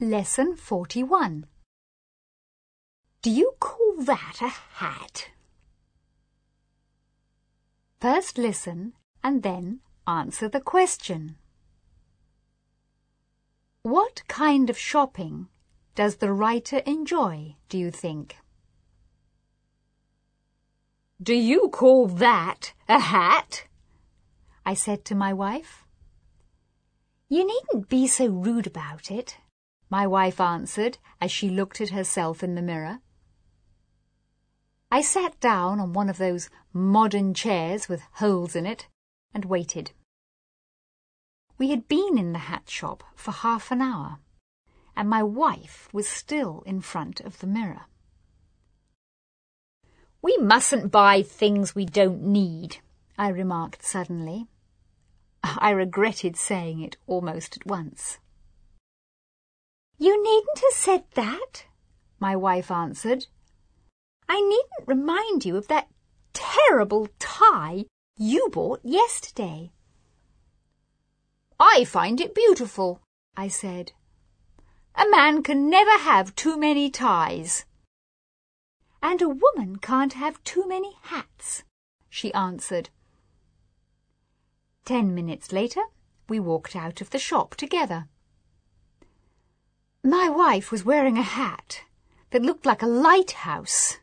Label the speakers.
Speaker 1: Lesson 41. Do you call that a hat? First listen and then answer the question. What kind of shopping does the writer enjoy, do you think? Do you call that a hat? I said to my wife. You needn't be so rude about it, my wife answered as she looked at herself in the mirror. I sat down on one of those modern chairs with holes in it and waited. We had been in the hat shop for half an hour, and my wife was still in front of the mirror. We mustn't buy things we don't need, I remarked suddenly. I regretted saying it almost at once. You needn't have said that, my wife answered. I needn't remind you of that terrible tie you bought yesterday. I find it beautiful, I said. A man can never have too many ties. And a woman can't have too many hats, she answered. 10 minutes later, we walked out of the shop together. My wife was wearing a hat that looked like a lighthouse.